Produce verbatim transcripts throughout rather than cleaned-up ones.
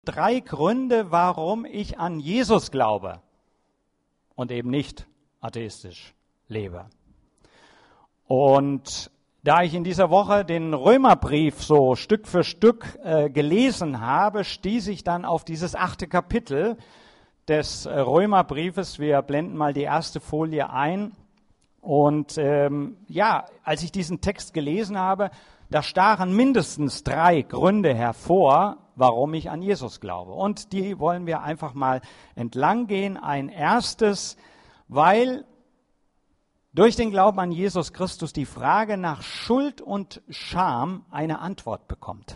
Drei Gründe, warum ich an Jesus glaube und eben nicht atheistisch lebe. Und da ich in dieser Woche den Römerbrief so Stück für Stück äh, gelesen habe, stieß ich dann auf dieses achte Kapitel des äh, Römerbriefes. Wir blenden mal die erste Folie ein. Und ähm, ja, als ich diesen Text gelesen habe, da stachen mindestens drei Gründe hervor, warum ich an Jesus glaube. Und die wollen wir einfach mal entlang gehen. Ein erstes, weil durch den Glauben an Jesus Christus die Frage nach Schuld und Scham eine Antwort bekommt.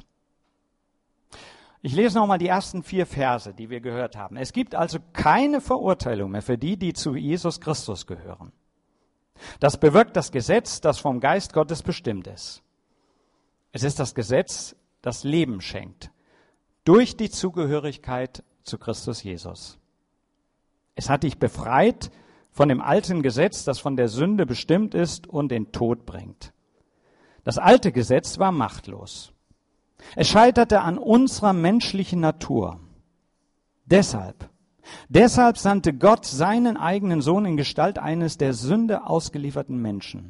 Ich lese nochmal die ersten vier Verse, die wir gehört haben. Es gibt also keine Verurteilung mehr für die, die zu Jesus Christus gehören. Das bewirkt das Gesetz, das vom Geist Gottes bestimmt ist. Es ist das Gesetz, das Leben schenkt, durch die Zugehörigkeit zu Christus Jesus. Es hat dich befreit von dem alten Gesetz, das von der Sünde bestimmt ist und den Tod bringt. Das alte Gesetz war machtlos. Es scheiterte an unserer menschlichen Natur. Deshalb, deshalb sandte Gott seinen eigenen Sohn in Gestalt eines der Sünde ausgelieferten Menschen.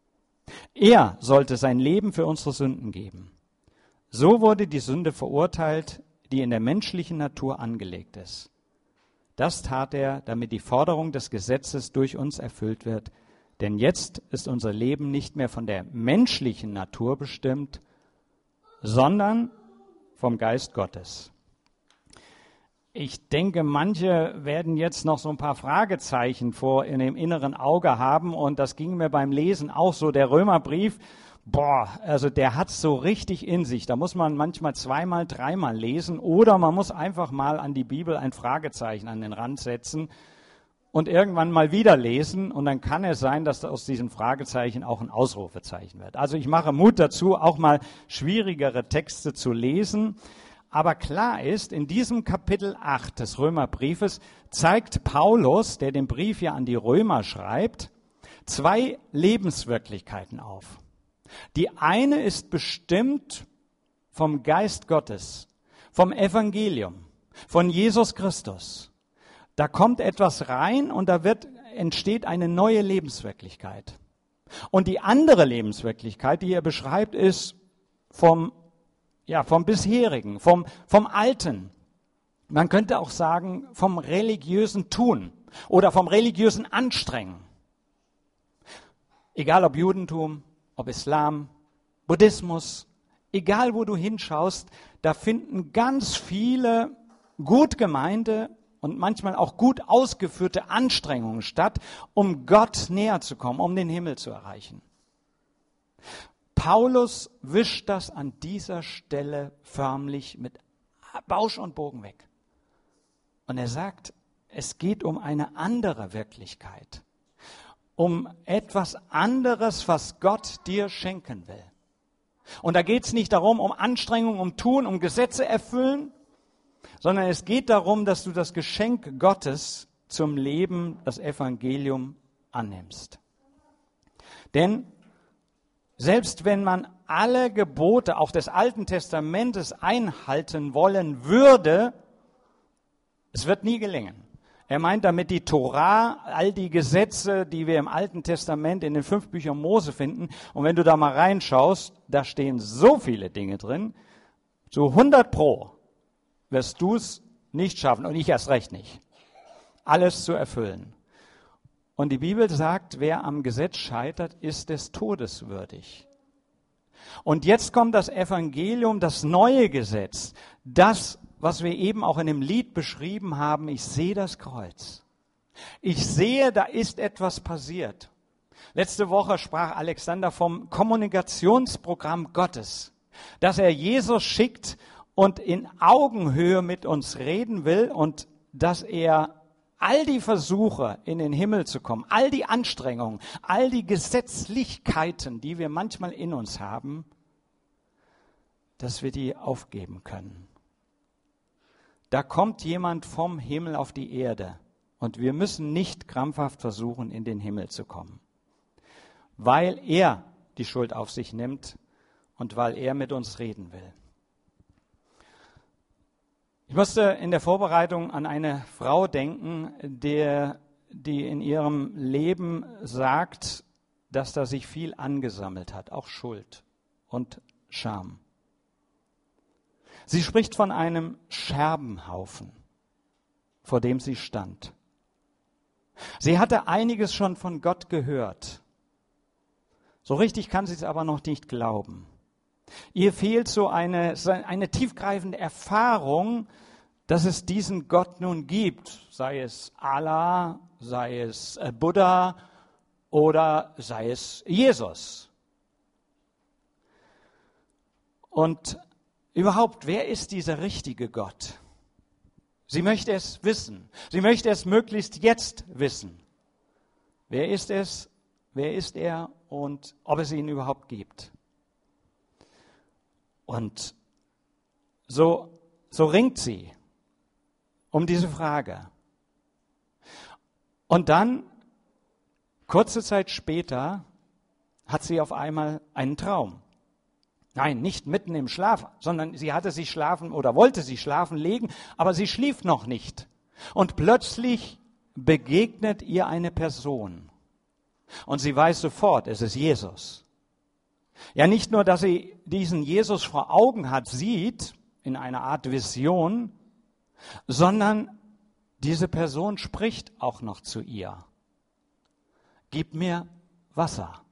Er sollte sein Leben für unsere Sünden geben. So wurde die Sünde verurteilt, die in der menschlichen Natur angelegt ist. Das tat er, damit die Forderung des Gesetzes durch uns erfüllt wird. Denn jetzt ist unser Leben nicht mehr von der menschlichen Natur bestimmt, sondern vom Geist Gottes. Ich denke, manche werden jetzt noch so ein paar Fragezeichen vor in dem inneren Auge haben. Und das ging mir beim Lesen auch so. Der Römerbrief, boah, also der hat so richtig in sich. Da muss man manchmal zweimal, dreimal lesen. Oder man muss einfach mal an die Bibel ein Fragezeichen an den Rand setzen und irgendwann mal wieder lesen. Und dann kann es sein, dass aus diesem Fragezeichen auch ein Ausrufezeichen wird. Also ich mache Mut dazu, auch mal schwierigere Texte zu lesen. Aber klar ist, in diesem Kapitel acht des Römerbriefes zeigt Paulus, der den Brief ja an die Römer schreibt, zwei Lebenswirklichkeiten auf. Die eine ist bestimmt vom Geist Gottes, vom Evangelium, von Jesus Christus. Da kommt etwas rein und da wird, entsteht eine neue Lebenswirklichkeit. Und die andere Lebenswirklichkeit, die er beschreibt, ist vom Ja, vom bisherigen, vom, vom Alten. Man könnte auch sagen, vom religiösen Tun oder vom religiösen Anstrengen. Egal ob Judentum, ob Islam, Buddhismus, egal wo du hinschaust, da finden ganz viele gut gemeinte und manchmal auch gut ausgeführte Anstrengungen statt, um Gott näher zu kommen, um den Himmel zu erreichen. Paulus wischt das an dieser Stelle förmlich mit Bausch und Bogen weg. Und er sagt, es geht um eine andere Wirklichkeit, um etwas anderes, was Gott dir schenken will. Und da geht es nicht darum, um Anstrengung, um Tun, um Gesetze erfüllen, sondern es geht darum, dass du das Geschenk Gottes zum Leben, das Evangelium, annimmst. Denn selbst wenn man alle Gebote auch des Alten Testamentes einhalten wollen würde, es wird nie gelingen. Er meint damit die Torah, all die Gesetze, die wir im Alten Testament in den fünf Büchern Mose finden. Und wenn du da mal reinschaust, da stehen so viele Dinge drin, so hundert pro wirst du es nicht schaffen, und ich erst recht nicht, alles zu erfüllen. Und die Bibel sagt, wer am Gesetz scheitert, ist des Todes würdig. Und jetzt kommt das Evangelium, das neue Gesetz, das, was wir eben auch in dem Lied beschrieben haben, ich sehe das Kreuz. Ich sehe, da ist etwas passiert. Letzte Woche sprach Alexander vom Kommunikationsprogramm Gottes, dass er Jesus schickt und in Augenhöhe mit uns reden will und dass er all die Versuche, in den Himmel zu kommen, all die Anstrengungen, all die Gesetzlichkeiten, die wir manchmal in uns haben, dass wir die aufgeben können. Da kommt jemand vom Himmel auf die Erde und wir müssen nicht krampfhaft versuchen, in den Himmel zu kommen, weil er die Schuld auf sich nimmt und weil er mit uns reden will. Ich musste in der Vorbereitung an eine Frau denken, der, die in ihrem Leben sagt, dass da sich viel angesammelt hat, auch Schuld und Scham. Sie spricht von einem Scherbenhaufen, vor dem sie stand. Sie hatte einiges schon von Gott gehört. So richtig kann sie es aber noch nicht glauben. Ihr fehlt so eine, eine tiefgreifende Erfahrung, dass es diesen Gott nun gibt, sei es Allah, sei es Buddha oder sei es Jesus. Und überhaupt, wer ist dieser richtige Gott? Sie möchte es wissen. Sie möchte es möglichst jetzt wissen. Wer ist es? Wer ist er? Und ob es ihn überhaupt gibt. Und so, so ringt sie um diese Frage. Und dann, kurze Zeit später, hat sie auf einmal einen Traum. Nein, nicht mitten im Schlaf, sondern sie hatte sich schlafen oder wollte sich schlafen legen, aber sie schlief noch nicht. Und plötzlich begegnet ihr eine Person. Und sie weiß sofort, es ist Jesus. Ja, nicht nur, dass sie diesen Jesus vor Augen hat, sieht, in einer Art Vision, sondern diese Person spricht auch noch zu ihr. Gib mir Wasser.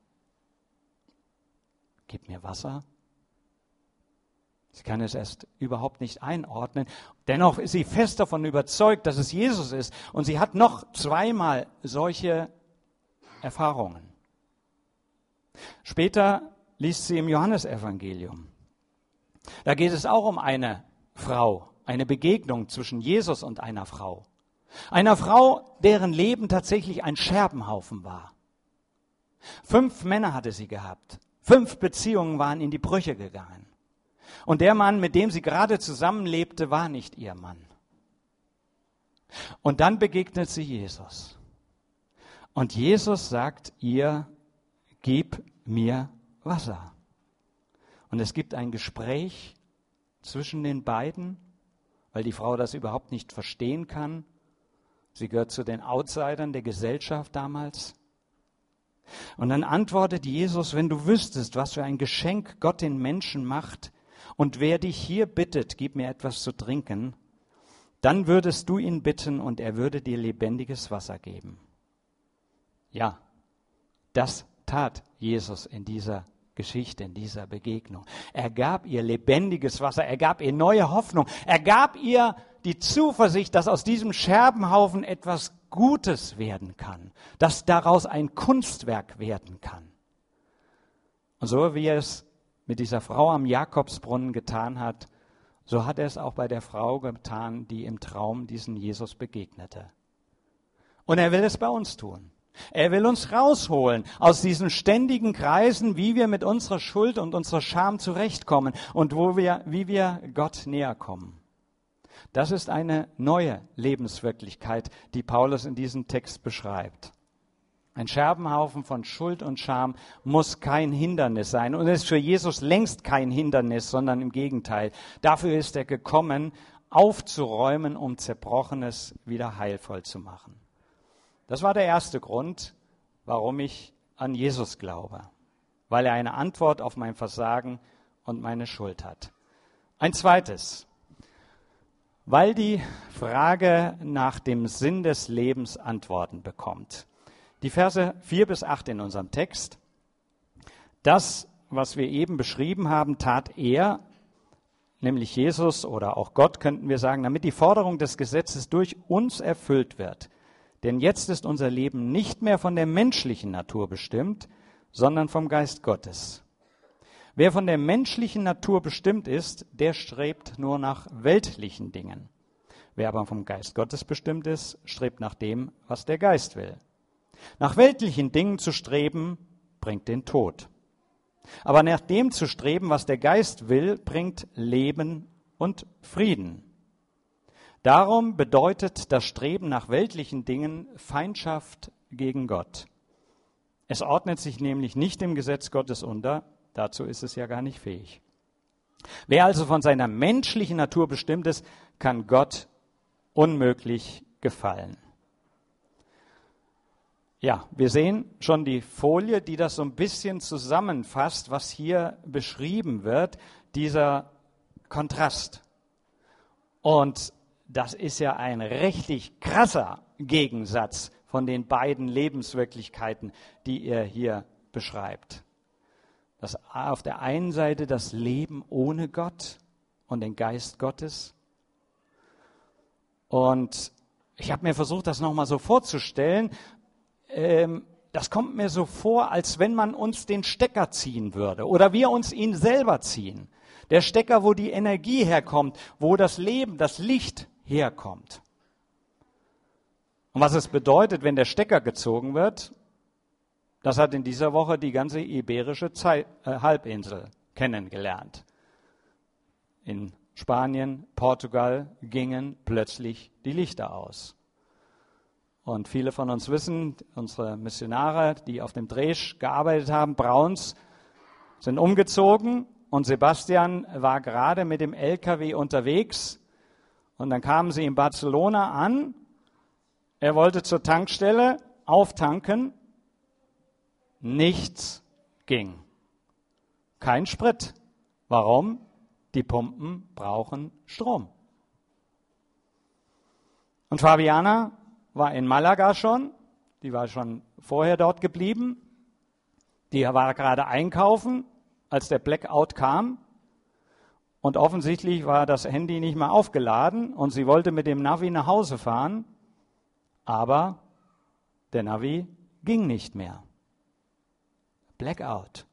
Gib mir Wasser? Sie kann es erst überhaupt nicht einordnen. Dennoch ist sie fest davon überzeugt, dass es Jesus ist. Und sie hat noch zweimal solche Erfahrungen. Später liest sie im Johannesevangelium. Da geht es auch um eine Frau, eine Begegnung zwischen Jesus und einer Frau. Einer Frau, deren Leben tatsächlich ein Scherbenhaufen war. Fünf Männer hatte sie gehabt. Fünf Beziehungen waren in die Brüche gegangen. Und der Mann, mit dem sie gerade zusammenlebte, war nicht ihr Mann. Und dann begegnet sie Jesus. Und Jesus sagt ihr, gib mir Wasser. Und es gibt ein Gespräch zwischen den beiden, weil die Frau das überhaupt nicht verstehen kann. Sie gehört zu den Outsidern der Gesellschaft damals. Und dann antwortet Jesus, wenn du wüsstest, was für ein Geschenk Gott den Menschen macht und wer dich hier bittet, gib mir etwas zu trinken, dann würdest du ihn bitten und er würde dir lebendiges Wasser geben. Ja, das tat Jesus in dieser Geschichte, in dieser Begegnung. Er gab ihr lebendiges Wasser, er gab ihr neue Hoffnung, er gab ihr die Zuversicht, dass aus diesem Scherbenhaufen etwas Gutes werden kann, dass daraus ein Kunstwerk werden kann. Und so wie er es mit dieser Frau am Jakobsbrunnen getan hat, so hat er es auch bei der Frau getan, die im Traum diesen Jesus begegnete. Und er will es bei uns tun. Er will uns rausholen aus diesen ständigen Kreisen, wie wir mit unserer Schuld und unserer Scham zurechtkommen und wo wir, wie wir Gott näher kommen. Das ist eine neue Lebenswirklichkeit, die Paulus in diesem Text beschreibt. Ein Scherbenhaufen von Schuld und Scham muss kein Hindernis sein und ist für Jesus längst kein Hindernis, sondern im Gegenteil. Dafür ist er gekommen, aufzuräumen, um Zerbrochenes wieder heilvoll zu machen. Das war der erste Grund, warum ich an Jesus glaube, weil er eine Antwort auf mein Versagen und meine Schuld hat. Ein zweites, weil die Frage nach dem Sinn des Lebens Antworten bekommt. Die Verse vier bis acht in unserem Text. Das, was wir eben beschrieben haben, tat er, nämlich Jesus oder auch Gott, könnten wir sagen, damit die Forderung des Gesetzes durch uns erfüllt wird. Denn jetzt ist unser Leben nicht mehr von der menschlichen Natur bestimmt, sondern vom Geist Gottes. Wer von der menschlichen Natur bestimmt ist, der strebt nur nach weltlichen Dingen. Wer aber vom Geist Gottes bestimmt ist, strebt nach dem, was der Geist will. Nach weltlichen Dingen zu streben, bringt den Tod. Aber nach dem zu streben, was der Geist will, bringt Leben und Frieden. Darum bedeutet das Streben nach weltlichen Dingen Feindschaft gegen Gott. Es ordnet sich nämlich nicht dem Gesetz Gottes unter, dazu ist es ja gar nicht fähig. Wer also von seiner menschlichen Natur bestimmt ist, kann Gott unmöglich gefallen. Ja, wir sehen schon die Folie, die das so ein bisschen zusammenfasst, was hier beschrieben wird, dieser Kontrast. Und das ist ja ein richtig krasser Gegensatz von den beiden Lebenswirklichkeiten, die er hier beschreibt. Das auf der einen Seite das Leben ohne Gott und den Geist Gottes. Und ich habe mir versucht, das nochmal so vorzustellen. Ähm, das kommt mir so vor, als wenn man uns den Stecker ziehen würde oder wir uns ihn selber ziehen. Der Stecker, wo die Energie herkommt, wo das Leben, das Licht herkommt. Und was es bedeutet, wenn der Stecker gezogen wird, das hat in dieser Woche die ganze iberische Zeit, äh, Halbinsel kennengelernt. In Spanien, Portugal gingen plötzlich die Lichter aus. Und viele von uns wissen, unsere Missionare, die auf dem Dresch gearbeitet haben, Brauns, sind umgezogen und Sebastian war gerade mit dem L K W unterwegs und dann kamen sie in Barcelona an. Er wollte zur Tankstelle auftanken. Nichts ging. Kein Sprit. Warum? Die Pumpen brauchen Strom. Und Fabiana war in Malaga schon, die war schon vorher dort geblieben. Die war gerade einkaufen, als der Blackout kam. Und offensichtlich war das Handy nicht mehr aufgeladen und sie wollte mit dem Navi nach Hause fahren. Aber der Navi ging nicht mehr. Blackout.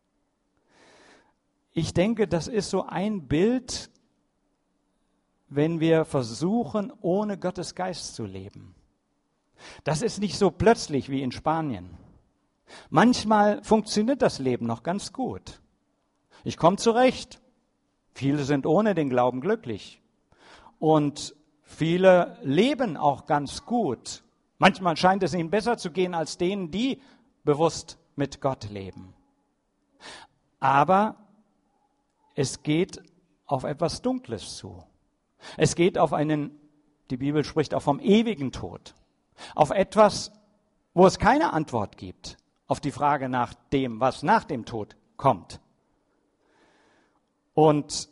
Ich denke, das ist so ein Bild, wenn wir versuchen, ohne Gottes Geist zu leben. Das ist nicht so plötzlich wie in Spanien. Manchmal funktioniert das Leben noch ganz gut. Ich komme zurecht. Viele sind ohne den Glauben glücklich. Und viele leben auch ganz gut. Manchmal scheint es ihnen besser zu gehen als denen, die bewusst mit Gott leben. Aber es geht auf etwas Dunkles zu. Es geht auf einen, die Bibel spricht auch vom ewigen Tod. Auf etwas, wo es keine Antwort gibt, auf die Frage nach dem, was nach dem Tod kommt. Und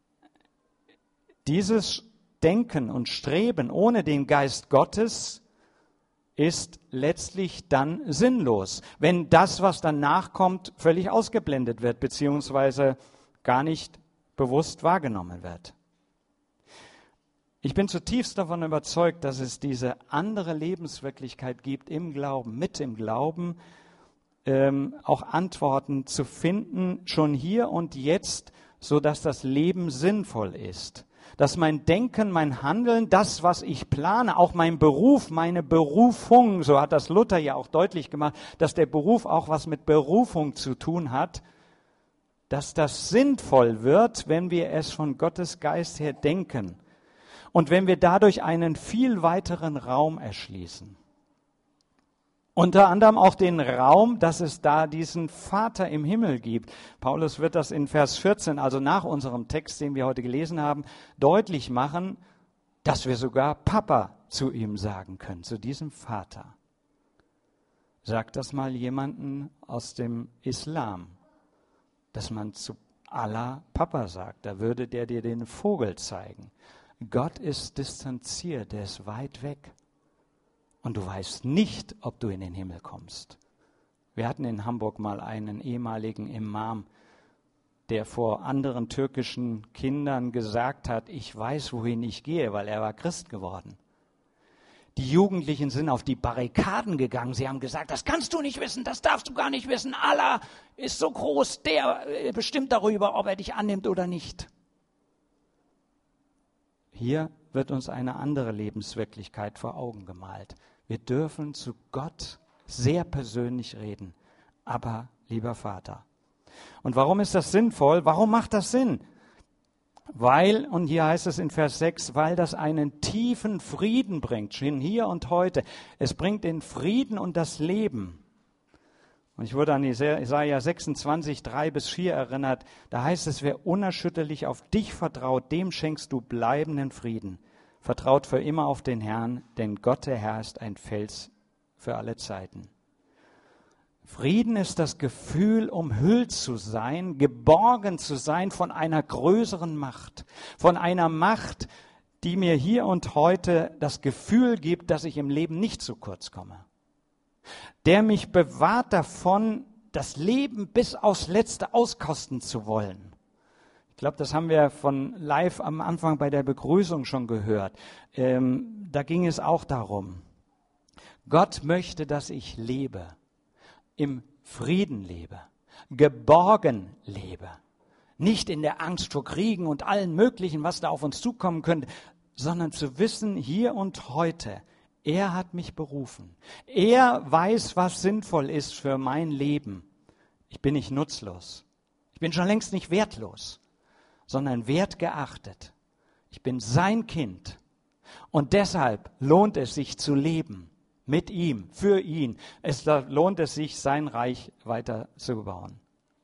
dieses Denken und Streben ohne den Geist Gottes ist letztlich dann sinnlos, wenn das, was danach kommt, völlig ausgeblendet wird, beziehungsweise gar nicht bewusst wahrgenommen wird. Ich bin zutiefst davon überzeugt, dass es diese andere Lebenswirklichkeit gibt im Glauben, mit dem Glauben, ähm, auch Antworten zu finden, schon hier und jetzt, sodass das Leben sinnvoll ist. Dass mein Denken, mein Handeln, das, was ich plane, auch mein Beruf, meine Berufung, so hat das Luther ja auch deutlich gemacht, dass der Beruf auch was mit Berufung zu tun hat, dass das sinnvoll wird, wenn wir es von Gottes Geist her denken. Und wenn wir dadurch einen viel weiteren Raum erschließen. Unter anderem auch den Raum, dass es da diesen Vater im Himmel gibt. Paulus wird das in Vers vierzehn, also nach unserem Text, den wir heute gelesen haben, deutlich machen, dass wir sogar Papa zu ihm sagen können, zu diesem Vater. Sagt das mal jemanden aus dem Islam, dass man zu Allah Papa sagt. Da würde der dir den Vogel zeigen. Gott ist distanziert, er ist weit weg. Und du weißt nicht, ob du in den Himmel kommst. Wir hatten in Hamburg mal einen ehemaligen Imam, der vor anderen türkischen Kindern gesagt hat, ich weiß, wohin ich gehe, weil er war Christ geworden. Die Jugendlichen sind auf die Barrikaden gegangen. Sie haben gesagt, das kannst du nicht wissen, das darfst du gar nicht wissen. Allah ist so groß, der bestimmt darüber, ob er dich annimmt oder nicht. Hier wird uns eine andere Lebenswirklichkeit vor Augen gemalt. Wir dürfen zu Gott sehr persönlich reden. Aber, lieber Vater. Und warum ist das sinnvoll? Warum macht das Sinn? Weil, und hier heißt es in Vers sechs, weil das einen tiefen Frieden bringt, schon hier und heute. Es bringt den Frieden und das Leben. Und ich wurde an Jesaja sechsundzwanzig, drei bis vier erinnert. Da heißt es, wer unerschütterlich auf dich vertraut, dem schenkst du bleibenden Frieden. Vertraut für immer auf den Herrn, denn Gott der Herr ist ein Fels für alle Zeiten. Frieden ist das Gefühl, umhüllt zu sein, geborgen zu sein von einer größeren Macht, von einer Macht, die mir hier und heute das Gefühl gibt, dass ich im Leben nicht zu kurz komme. Der mich bewahrt davon, das Leben bis aufs Letzte auskosten zu wollen. Ich glaube, das haben wir von live am Anfang bei der Begrüßung schon gehört. Ähm, da ging es auch darum. Gott möchte, dass ich lebe, im Frieden lebe, geborgen lebe. Nicht in der Angst vor Kriegen und allen möglichen, was da auf uns zukommen könnte, sondern zu wissen, hier und heute, er hat mich berufen. Er weiß, was sinnvoll ist für mein Leben. Ich bin nicht nutzlos. Ich bin schon längst nicht wertlos, sondern wertgeachtet. Ich bin sein Kind. Und deshalb lohnt es sich zu leben. Mit ihm, für ihn. Es lohnt es sich, sein Reich weiter zu bauen.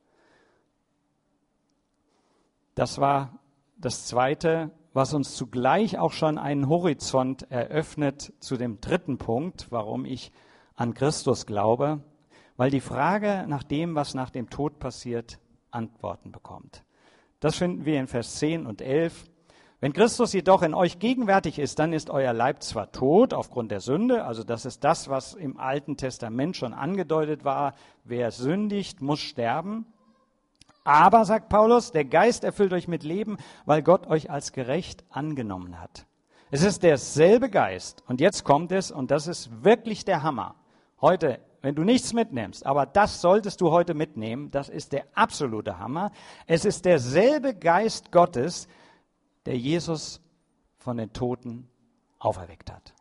Das war das Zweite, was uns zugleich auch schon einen Horizont eröffnet zu dem dritten Punkt, warum ich an Christus glaube, weil die Frage nach dem, was nach dem Tod passiert, Antworten bekommt. Das finden wir in Vers zehn und elf. Wenn Christus jedoch in euch gegenwärtig ist, dann ist euer Leib zwar tot aufgrund der Sünde, also das ist das, was im Alten Testament schon angedeutet war, wer sündigt, muss sterben. Aber, sagt Paulus, der Geist erfüllt euch mit Leben, weil Gott euch als gerecht angenommen hat. Es ist derselbe Geist. Und jetzt kommt es, und das ist wirklich der Hammer. Heute, wenn du nichts mitnimmst, aber das solltest du heute mitnehmen, das ist der absolute Hammer. Es ist derselbe Geist Gottes, der Jesus von den Toten auferweckt hat.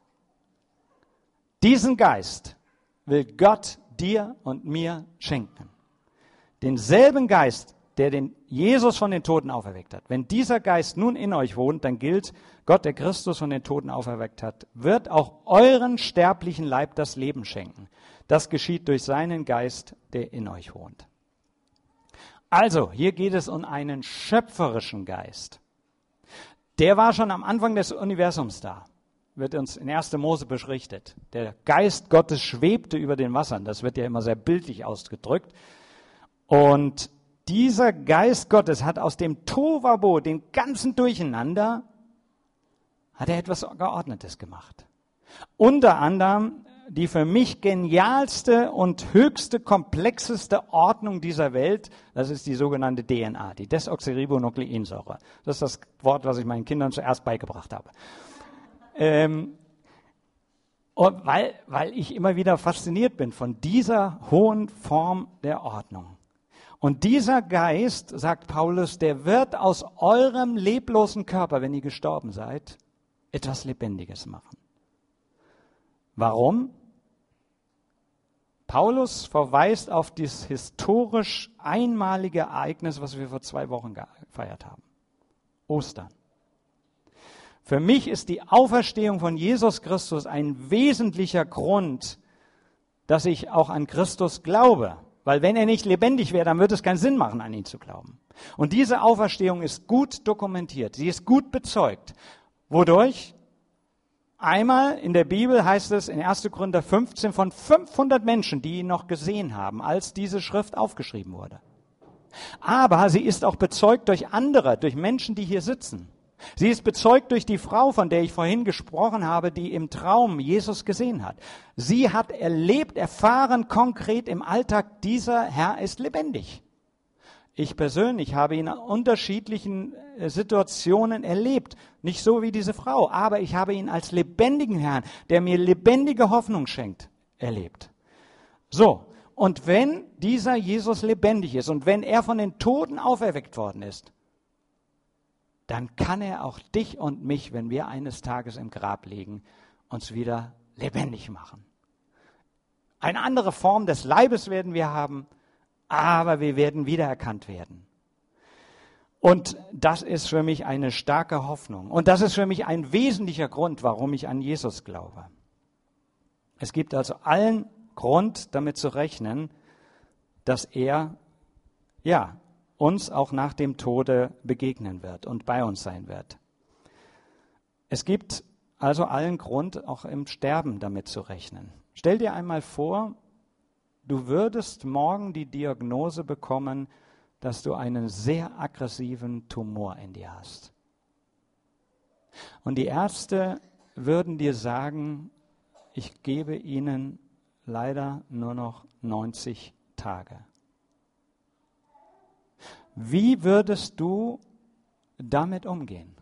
Diesen Geist will Gott dir und mir schenken. Denselben Geist, der den Jesus von den Toten auferweckt hat. Wenn dieser Geist nun in euch wohnt, dann gilt, Gott, der Christus von den Toten auferweckt hat, wird auch euren sterblichen Leib das Leben schenken. Das geschieht durch seinen Geist, der in euch wohnt. Also, hier geht es um einen schöpferischen Geist. Der war schon am Anfang des Universums da, wird uns in erster Mose berichtet. Der Geist Gottes schwebte über den Wassern, das wird ja immer sehr bildlich ausgedrückt. Und dieser Geist Gottes hat aus dem Tohuwabohu, dem ganzen Durcheinander, hat er etwas Geordnetes gemacht. Unter anderem die für mich genialste und höchste, komplexeste Ordnung dieser Welt, das ist die sogenannte D N A, die Desoxyribonukleinsäure. Das ist das Wort, was ich meinen Kindern zuerst beigebracht habe. Ähm, und weil, weil ich immer wieder fasziniert bin von dieser hohen Form der Ordnung. Und dieser Geist, sagt Paulus, der wird aus eurem leblosen Körper, wenn ihr gestorben seid, etwas Lebendiges machen. Warum? Paulus verweist auf dieses historisch einmalige Ereignis, was wir vor zwei Wochen gefeiert haben. Ostern. Für mich ist die Auferstehung von Jesus Christus ein wesentlicher Grund, dass ich auch an Christus glaube. Weil wenn er nicht lebendig wäre, dann würde es keinen Sinn machen, an ihn zu glauben. Und diese Auferstehung ist gut dokumentiert. Sie ist gut bezeugt. Wodurch? Einmal in der Bibel heißt es in erster Korinther fünfzehn von fünfhundert Menschen, die ihn noch gesehen haben, als diese Schrift aufgeschrieben wurde. Aber sie ist auch bezeugt durch andere, durch Menschen, die hier sitzen. Sie ist bezeugt durch die Frau, von der ich vorhin gesprochen habe, die im Traum Jesus gesehen hat. Sie hat erlebt, erfahren konkret im Alltag, dieser Herr ist lebendig. Ich persönlich habe ihn in unterschiedlichen Situationen erlebt. Nicht so wie diese Frau, aber ich habe ihn als lebendigen Herrn, der mir lebendige Hoffnung schenkt, erlebt. So, und wenn dieser Jesus lebendig ist und wenn er von den Toten auferweckt worden ist, dann kann er auch dich und mich, wenn wir eines Tages im Grab liegen, uns wieder lebendig machen. Eine andere Form des Leibes werden wir haben, aber wir werden wiedererkannt werden. Und das ist für mich eine starke Hoffnung. Und das ist für mich ein wesentlicher Grund, warum ich an Jesus glaube. Es gibt also allen Grund, damit zu rechnen, dass er, ja, uns auch nach dem Tode begegnen wird und bei uns sein wird. Es gibt also allen Grund, auch im Sterben damit zu rechnen. Stell dir einmal vor, du würdest morgen die Diagnose bekommen, dass du einen sehr aggressiven Tumor in dir hast. Und die Ärzte würden dir sagen, ich gebe ihnen leider nur noch neunzig Tage. Wie würdest du damit umgehen?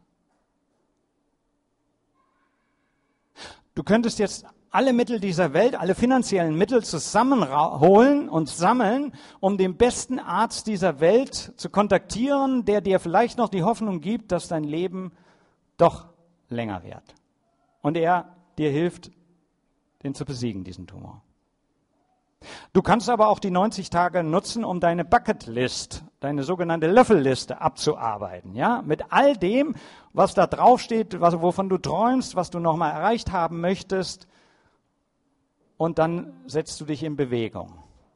Du könntest jetzt alle Mittel dieser Welt, alle finanziellen Mittel zusammenholen und sammeln, um den besten Arzt dieser Welt zu kontaktieren, der dir vielleicht noch die Hoffnung gibt, dass dein Leben doch länger wird. Und er dir hilft, den zu besiegen, diesen Tumor. Du kannst aber auch die neunzig Tage nutzen, um deine Bucketlist, deine sogenannte Löffelliste abzuarbeiten. Ja? Mit all dem, was da draufsteht, was, wovon du träumst, was du nochmal erreicht haben möchtest. Und dann setzt du dich in Bewegung.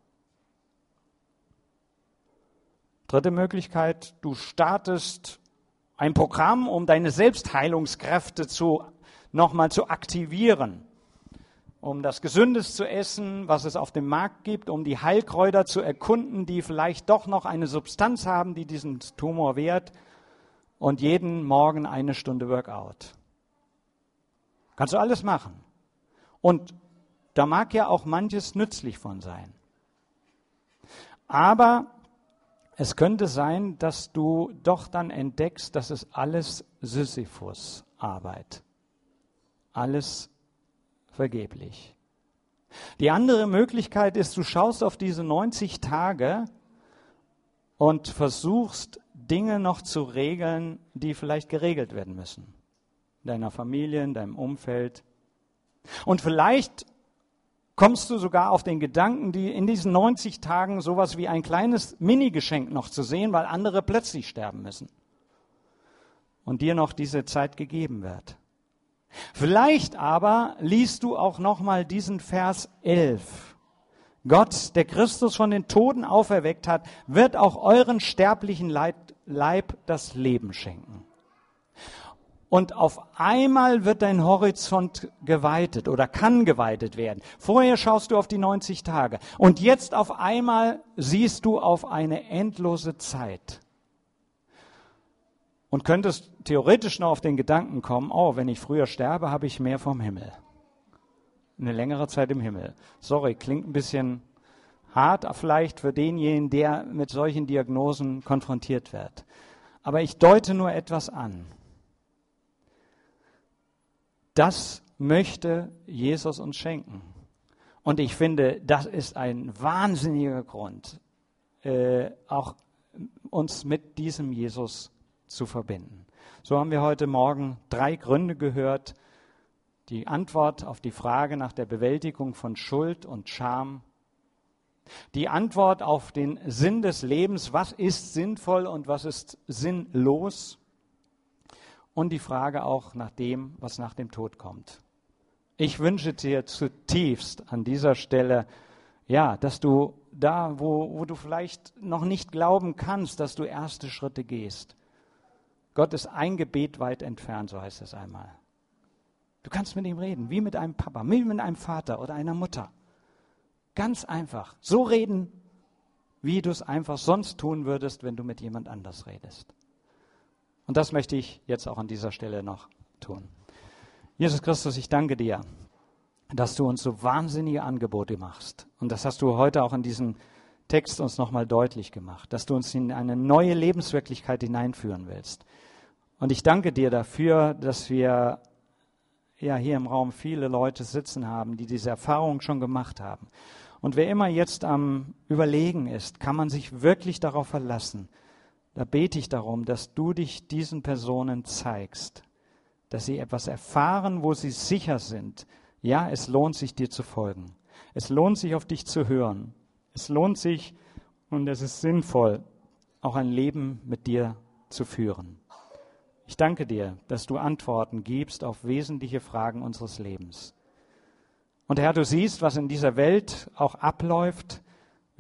Dritte Möglichkeit, du startest ein Programm, um deine Selbstheilungskräfte zu, nochmal zu aktivieren. Um das Gesündes zu essen, was es auf dem Markt gibt, um die Heilkräuter zu erkunden, die vielleicht doch noch eine Substanz haben, die diesen Tumor wehrt, und jeden Morgen eine Stunde Workout. Kannst du alles machen. Und da mag ja auch manches nützlich von sein. Aber es könnte sein, dass du doch dann entdeckst, dass es alles Sisyphus-Arbeit, alles vergeblich. Die andere Möglichkeit ist, du schaust auf diese neunzig Tage und versuchst, Dinge noch zu regeln, die vielleicht geregelt werden müssen. In deiner Familie, in deinem Umfeld. Und vielleicht kommst du sogar auf den Gedanken, die in diesen neunzig Tagen sowas wie ein kleines Mini-Geschenk noch zu sehen, weil andere plötzlich sterben müssen. Und dir noch diese Zeit gegeben wird. Vielleicht aber liest du auch nochmal diesen Vers elf. Gott, der Christus von den Toten auferweckt hat, wird auch euren sterblichen Leib das Leben schenken. Und auf einmal wird dein Horizont geweitet oder kann geweitet werden. Vorher schaust du auf die neunzig Tage. Und jetzt auf einmal siehst du auf eine endlose Zeit. Und könntest theoretisch noch auf den Gedanken kommen, oh, wenn ich früher sterbe, habe ich mehr vom Himmel. Eine längere Zeit im Himmel. Sorry, klingt ein bisschen hart vielleicht für denjenigen, der mit solchen Diagnosen konfrontiert wird. Aber ich deute nur etwas an. Das möchte Jesus uns schenken. Und ich finde, das ist ein wahnsinniger Grund, äh, auch uns mit diesem Jesus zu verbinden. So haben wir heute Morgen drei Gründe gehört. Die Antwort auf die Frage nach der Bewältigung von Schuld und Scham. Die Antwort auf den Sinn des Lebens, was ist sinnvoll und was ist sinnlos. Und die Frage auch nach dem, was nach dem Tod kommt. Ich wünsche dir zutiefst an dieser Stelle, ja, dass du da, wo, wo du vielleicht noch nicht glauben kannst, dass du erste Schritte gehst. Gott ist ein Gebet weit entfernt, so heißt es einmal. Du kannst mit ihm reden, wie mit einem Papa, wie mit einem Vater oder einer Mutter. Ganz einfach. So reden, wie du es einfach sonst tun würdest, wenn du mit jemand anders redest. Und das möchte ich jetzt auch an dieser Stelle noch tun. Jesus Christus, ich danke dir, dass du uns so wahnsinnige Angebote machst. Und das hast du heute auch in diesem Text uns nochmal deutlich gemacht, dass du uns in eine neue Lebenswirklichkeit hineinführen willst. Und ich danke dir dafür, dass wir ja hier im Raum viele Leute sitzen haben, die diese Erfahrung schon gemacht haben. Und wer immer jetzt am Überlegen ist, kann man sich wirklich darauf verlassen. Da bete ich darum, dass du dich diesen Personen zeigst, dass sie etwas erfahren, wo sie sicher sind. Ja, es lohnt sich, dir zu folgen. Es lohnt sich, auf dich zu hören. Es lohnt sich und es ist sinnvoll, auch ein Leben mit dir zu führen. Ich danke dir, dass du Antworten gibst auf wesentliche Fragen unseres Lebens. Und Herr, du siehst, was in dieser Welt auch abläuft, wie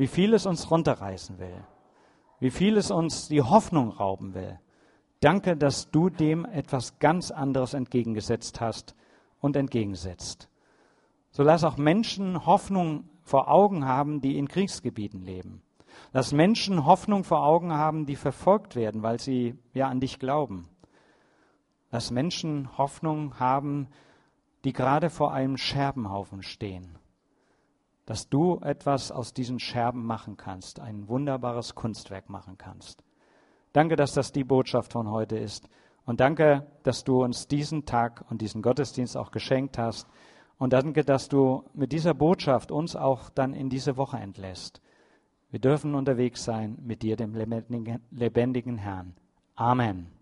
wie viel es uns runterreißen will, wie viel es uns die Hoffnung rauben will. Danke, dass du dem etwas ganz anderes entgegengesetzt hast und entgegensetzt. So lass auch Menschen Hoffnung vor Augen haben, die in Kriegsgebieten leben. Lass Menschen Hoffnung vor Augen haben, die verfolgt werden, weil sie ja an dich glauben. Lass Menschen Hoffnung haben, die gerade vor einem Scherbenhaufen stehen. Dass du etwas aus diesen Scherben machen kannst, ein wunderbares Kunstwerk machen kannst. Danke, dass das die Botschaft von heute ist. Und danke, dass du uns diesen Tag und diesen Gottesdienst auch geschenkt hast. Und danke, dass du mit dieser Botschaft uns auch dann in diese Woche entlässt. Wir dürfen unterwegs sein mit dir, dem lebendigen Herrn. Amen.